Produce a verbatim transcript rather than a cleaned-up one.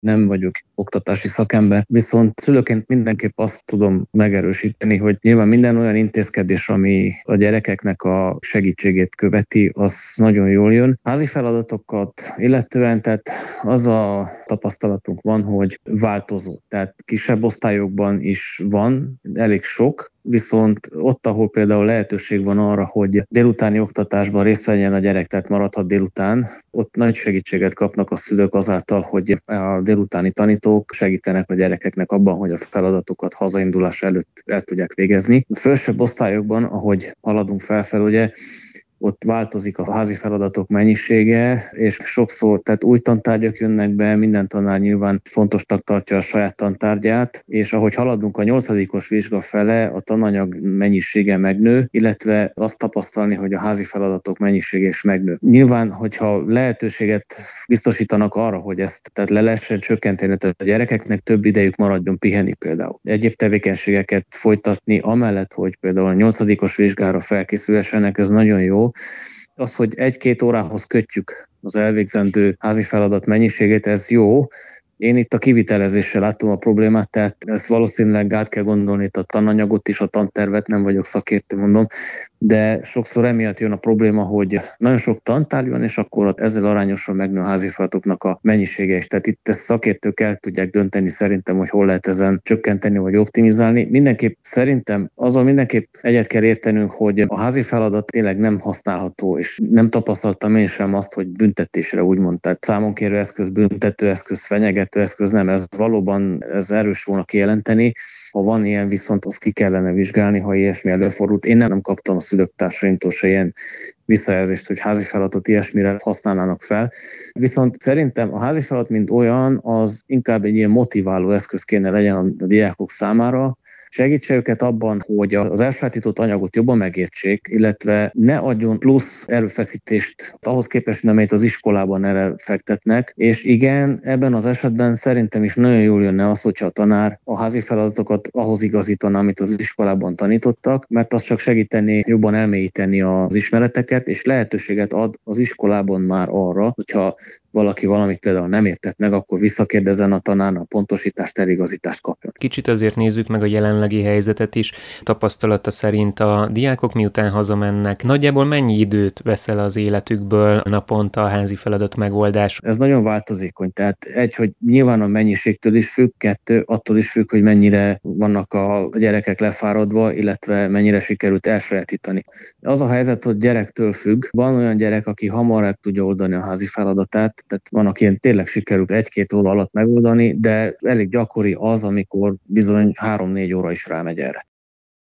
nem vagyok oktatási szakember, viszont szülőként mindenképp azt tudom megerősíteni, hogy nyilván minden olyan intézkedés, ami a gyerekeknek a segítségét követi, az nagyon jól jön. Házi feladatokat illetően, tehát az a tapasztalatunk van, hogy változó. Tehát kisebb osztályokban is van, elég sok, viszont ott, ahol például lehetőség van arra, hogy délutáni oktatásban részt vegyen a gyerek, tehát maradhat délután, ott nagy segítséget kapnak a szülők azáltal, hogy a délutáni tanítók segítenek a gyerekeknek abban, hogy a feladatokat hazaindulás előtt el tudják végezni. A felsőbb osztályokban, ahogy haladunk felfelé, ugye, ott változik a házi feladatok mennyisége, és sokszor, tehát új tantárgyak jönnek be, minden tanár nyilván fontosnak tartja a saját tantárgyát, és ahogy haladunk a nyolcadikos vizsga fele, a tananyag mennyisége megnő, illetve azt tapasztalni, hogy a házi feladatok mennyisége is megnő. Nyilván, hogyha lehetőséget biztosítanak arra, hogy ezt tehát le lehessen csökkenteni, tehát a gyerekeknek több idejük maradjon pihenni például. Egyéb tevékenységeket folytatni, amellett, hogy például a nyolcadikos vizsgára felkészülhessenek, ez nagyon jó. Az, hogy egy-két órához kötjük az elvégzendő házi feladat mennyiségét, ez jó. Én itt a kivitelezéssel látom a problémát, tehát ezt valószínűleg át kell gondolni itt a tananyagot is, a tantervet, nem vagyok szakértő, mondom, de sokszor emiatt jön a probléma, hogy nagyon sok tantárgy van, és akkor ezzel arányosan megnő a házi feladatoknak a mennyisége is. Tehát itt ezt szakértők el tudják dönteni szerintem, hogy hol lehet ezen csökkenteni vagy optimizálni. Mindenképp szerintem azon mindenképp egyet kell értenünk, hogy a házi feladat tényleg nem használható, és nem tapasztaltam én sem azt, hogy büntetésre úgymond, tehát számonkérő eszköz, büntető eszköz, fenyegető eszköz, nem, ez valóban ez erős volna kijelenteni. Ha van ilyen, viszont azt ki kellene vizsgálni, ha ilyesmi előfordult. Én nem kaptam a szülők társaimtól se ilyen visszajelzést, hogy házi feladatot ilyesmire használnának fel. Viszont szerintem a házi feladat, mint olyan, az inkább egy ilyen motiváló eszköz kéne legyen a diákok számára, segítse őket abban, hogy az elsajátított anyagot jobban megértsék, illetve ne adjon plusz erőfeszítést ahhoz képest, amelyet az iskolában erre fektetnek. És igen, ebben az esetben szerintem is nagyon jól jönne az, hogyha a tanár a házi feladatokat ahhoz igazítaná, amit az iskolában tanítottak, mert az csak segíteni, jobban elmélyíteni az ismereteket, és lehetőséget ad az iskolában már arra, hogyha valaki valamit például nem értett meg, akkor visszakérdezzen a tanárnak, pontosítást, eligazítást kapjon. Kicsit azért nézzük meg a jelenlegi helyzetet is. Tapasztalata szerint a diákok miután hazamennek, nagyjából mennyi időt veszel az életükből naponta a házi feladat megoldás? Ez nagyon változékony, tehát egy, hogy nyilván a mennyiségtől is függ, kettő, attól is függ, hogy mennyire vannak a gyerekek lefáradva, illetve mennyire sikerült elsajátítani. Az a helyzet, hogy gyerektől függ. Van olyan gyerek, aki hamar el tudja oldani a házi feladatát, tehát van, aki tényleg sikerült egy-két óra alatt megoldani, de elég gyakori az, amikor bizony három-négy óra is rámegy erre.